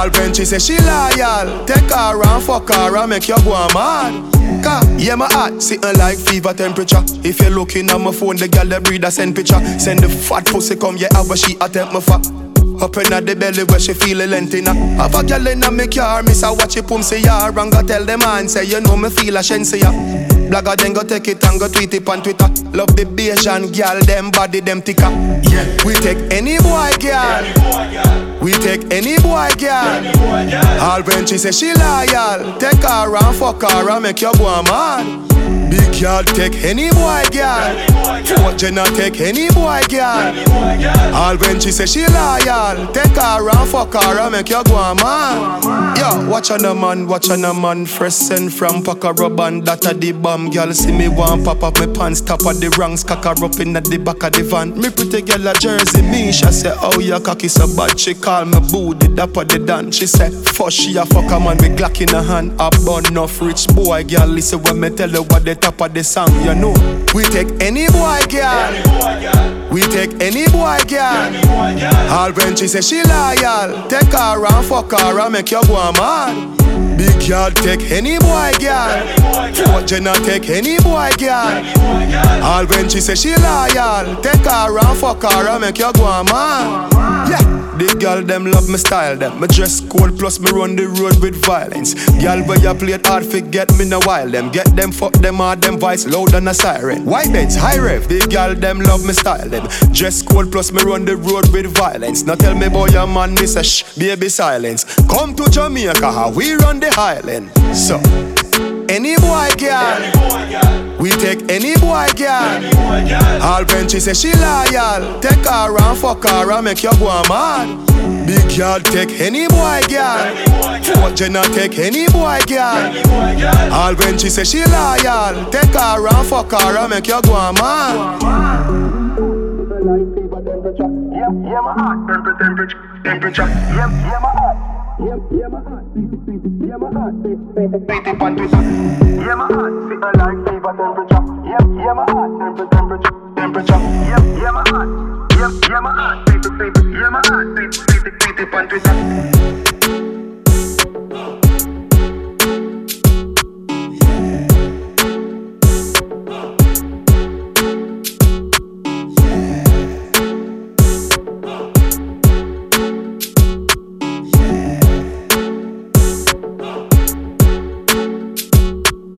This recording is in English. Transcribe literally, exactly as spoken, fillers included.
All when she say she loyal, take her and fuck her and make you go mad. Cause, yeah, my heart sitting like fever temperature. If you're looking at my phone, the girl that breed a send picture. Send the fat pussy come, yeah, have a she attempt my fuck. Up in the belly where she feel a length in her. Have a girl in a me car, miss a watch it pum say ya. And go tell the man, say you know me feel a shense ya. Blagger then go take it and go tweet it on Twitter. Love the Bayesian girl, them body, them thicker. Yeah, we take any boy girl. We take any boy girl. All when she say she loyal, take her and fuck her and make you go mad. Big girl take any boy girl. Fourth Jenna take any boy girl. All when she say she loyal, take her and fuck her and make you go mad. Yo, watch on a man, watch on a man. Fresh send from Paca Rubban, that a the bomb. Girl see me want pop up my pants, top of the ranks, cock her up in the back of the van. Me pretty girl a Jersey, me she say, oh your cocky so bad. She call me booty, dapper the dan. She say, fuck she a fuck a man with Glock in her hand. A bun enough rich boy, girl listen when me tell her what the top of the song, you know. We take any boy girl. We take any boy girl. All when she say she loyal, take her and fuck her and make you go mad. Big girl take any boy girl. Fourth Jenna take any boy girl. All when she say she loyal, take her and fuck her and make you go mad. Yeah. The girl them love me style them. Me dress cold plus me run the road with violence. Girl where you play it hard forget me no while them. Get them fuck them hard them voice loud than a siren. White beds high rev. The girl them love me style them. Dress cold plus me run the road with violence. Now tell me boy your man me say shh baby silence. Come to Jamaica how we run the island. So any boy girl, we take any boy girl. All when she say she loyal, take her and fuck her and make you go mad. Big girl take any boy girl. Fourth Jenna take any boy girl. All when she say she loyal, take her and fuck her and make you go mad. Yeah, yeah, my heart, temperature, temperature, yeah, yeah, my heart. Yeah, yeah, my heart, yeah, my heart, yeah, my heart, sit like fever temperature. Yeah, yeah, my heart, temperature, temperature. Yeah, yeah, my heart, yeah, yeah, my heart, yeah, my heart.